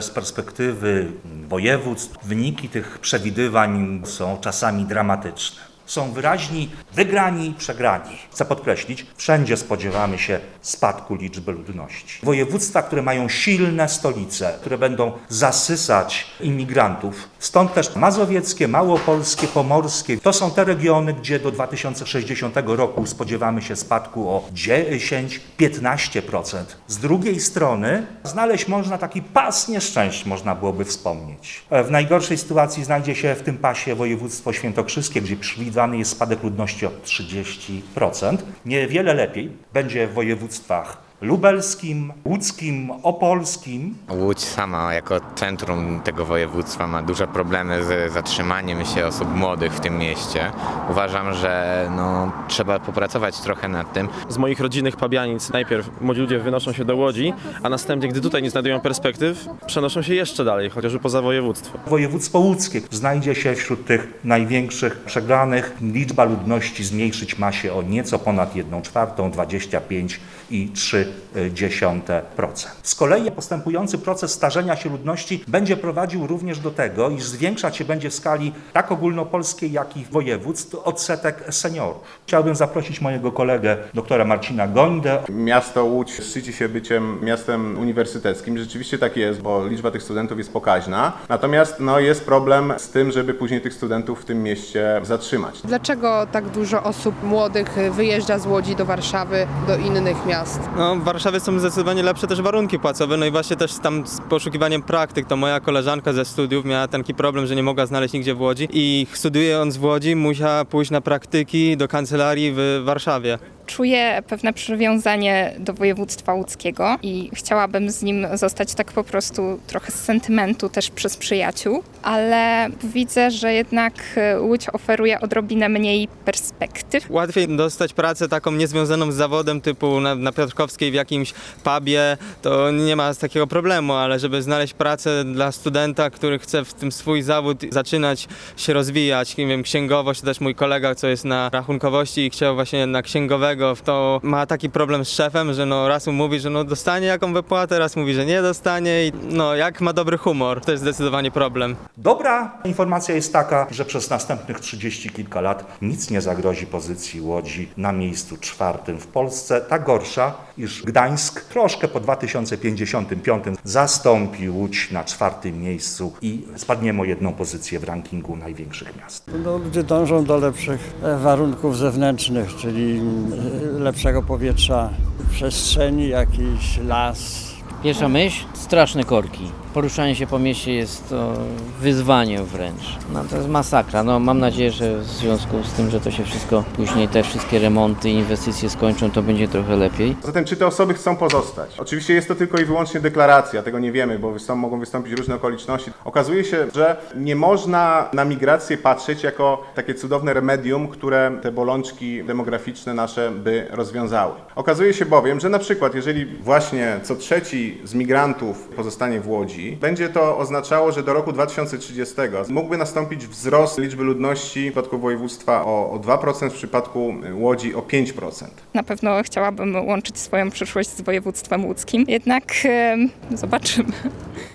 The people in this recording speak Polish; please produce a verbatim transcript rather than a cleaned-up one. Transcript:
Z perspektywy województw wyniki tych przewidywań są czasami dramatyczne. Są wyraźni wygrani i przegrani. Chcę podkreślić, wszędzie spodziewamy się spadku liczby ludności. Województwa, które mają silne stolice, które będą zasysać imigrantów, stąd też mazowieckie, małopolskie, pomorskie, to są te regiony, gdzie do dwa tysiące sześćdziesiątego roku spodziewamy się spadku o dziesięć do piętnastu procent. Z drugiej strony znaleźć można taki pas nieszczęść, można byłoby wspomnieć. W najgorszej sytuacji znajdzie się w tym pasie województwo świętokrzyskie, gdzie przewidywany jest spadek ludności o trzydzieści procent. Niewiele lepiej będzie w województwach lubelskim, łódzkim, opolskim. Łódź sama jako centrum tego województwa ma duże problemy z zatrzymaniem się osób młodych w tym mieście. Uważam, że no, trzeba popracować trochę nad tym. Z moich rodzinnych Pabianic najpierw młodzi ludzie wynoszą się do Łodzi, a następnie, gdy tutaj nie znajdują perspektyw, przenoszą się jeszcze dalej, chociażby poza województwo. Województwo łódzkie znajdzie się wśród tych największych przegranych. Liczba ludności zmniejszyć ma się o nieco ponad jedną czwartą, dwadzieścia pięć i trzy dziesiąte procent. Z kolei postępujący proces starzenia się ludności będzie prowadził również do tego, iż zwiększać się będzie w skali tak ogólnopolskiej, jak i województw odsetek seniorów. Chciałbym zaprosić mojego kolegę, doktora Marcina Gońdę. Miasto Łódź szczyci się byciem miastem uniwersyteckim. Rzeczywiście tak jest, bo liczba tych studentów jest pokaźna. Natomiast no, jest problem z tym, żeby później tych studentów w tym mieście zatrzymać. Dlaczego tak dużo osób młodych wyjeżdża z Łodzi do Warszawy, do innych miast? No, w Warszawie są zdecydowanie lepsze też warunki płacowe, no i właśnie też tam z poszukiwaniem praktyk, to moja koleżanka ze studiów miała taki problem, że nie mogła znaleźć nigdzie w Łodzi i studiując w Łodzi musiała pójść na praktyki do kancelarii w Warszawie. Czuję pewne przywiązanie do województwa łódzkiego i chciałabym z nim zostać tak po prostu trochę z sentymentu też przez przyjaciół, ale widzę, że jednak Łódź oferuje odrobinę mniej perspektyw. Łatwiej dostać pracę taką niezwiązaną z zawodem typu na, na Piotrkowskiej w jakimś pubie, to nie ma takiego problemu, ale żeby znaleźć pracę dla studenta, który chce w tym swój zawód zaczynać się rozwijać, nie wiem, księgowość, to też mój kolega, co jest na rachunkowości i chciał właśnie na księgowego, to ma taki problem z szefem, że no raz mu mówi, że no dostanie jaką wypłatę, raz mówi, że nie dostanie i no jak ma dobry humor, to jest zdecydowanie problem. Dobra informacja jest taka, że przez następnych trzydzieści kilka lat nic nie zagrozi pozycji Łodzi na miejscu czwartym w Polsce. Ta gorsza, iż Gdańsk troszkę po dwa tysiące pięćdziesiątym piątym zastąpi Łódź na czwartym miejscu i spadniemy o jedną pozycję w rankingu największych miast. No, ludzie dążą do lepszych warunków zewnętrznych, czyli lepszego powietrza, przestrzeni, jakiś las. Pierwsza myśl, straszne korki. Poruszanie się po mieście jest to wyzwanie wręcz. No to jest masakra. No mam nadzieję, że w związku z tym, że to się wszystko później, te wszystkie remonty, inwestycje skończą, to będzie trochę lepiej. Zatem czy te osoby chcą pozostać? Oczywiście jest to tylko i wyłącznie deklaracja, tego nie wiemy, bo wystąp, mogą wystąpić różne okoliczności. Okazuje się, że nie można na migrację patrzeć jako takie cudowne remedium, które te bolączki demograficzne nasze by rozwiązały. Okazuje się bowiem, że na przykład jeżeli właśnie co trzeci z migrantów pozostanie w Łodzi, będzie to oznaczało, że do roku dwa tysiące trzydziestego mógłby nastąpić wzrost liczby ludności w przypadku województwa o, o dwa procent, w przypadku Łodzi o pięć procent. Na pewno chciałabym łączyć swoją przyszłość z województwem łódzkim, jednak e, zobaczymy.